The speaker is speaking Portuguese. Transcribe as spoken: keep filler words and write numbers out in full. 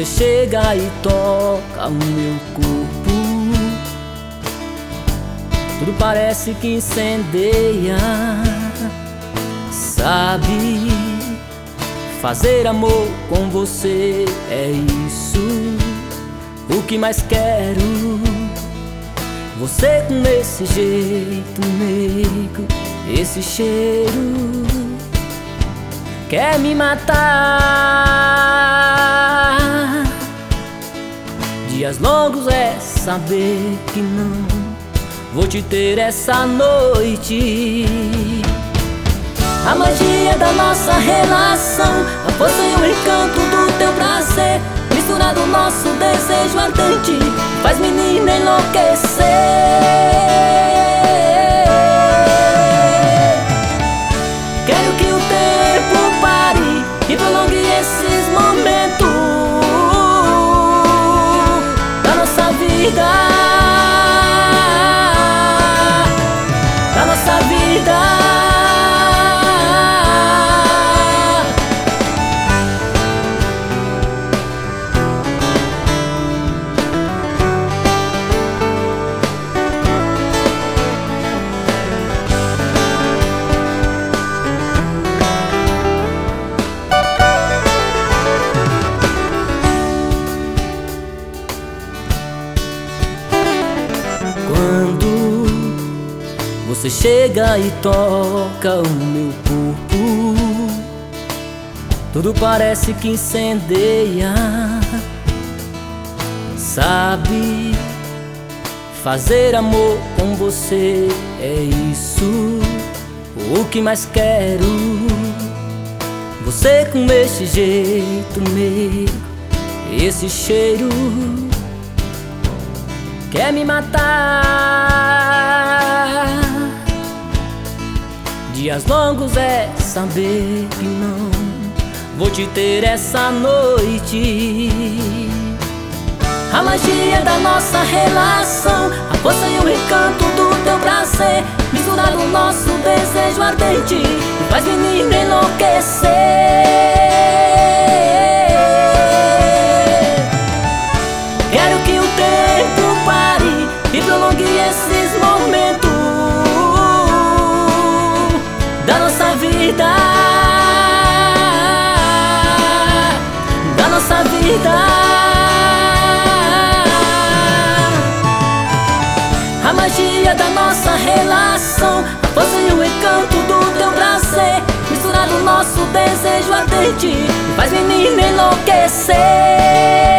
chega e toca o meu corpo, tudo parece que incendeia. Sabe, fazer amor com você é isso o que mais quero. Você com esse jeito meigo, esse cheiro quer me matar. Dias longos é saber que não vou te ter essa noite. A magia da nossa relação, a força e o encanto do teu prazer, misturado o nosso desejo ardente, faz menina enlouquecer. Quero que o tempo pare e prolongue esses momentos da nossa vida, da nossa vida. Quando você chega e toca o meu corpo, tudo parece que incendeia. Sabe, fazer amor com você é isso o que mais quero. Você com esse jeito meigo, esse cheiro quer me matar. Dias longos é saber que não vou te ter essa noite. A magia da nossa relação, a força e o encanto do teu prazer, misturado o nosso desejo ardente, faz menina enlouquecer. Quero que o tempo pare e prolongue esses momentos da nossa vida, da nossa vida. A magia da nossa relação, a força e o encanto do teu prazer, misturado o nosso desejo ardente, faz menina enlouquecer.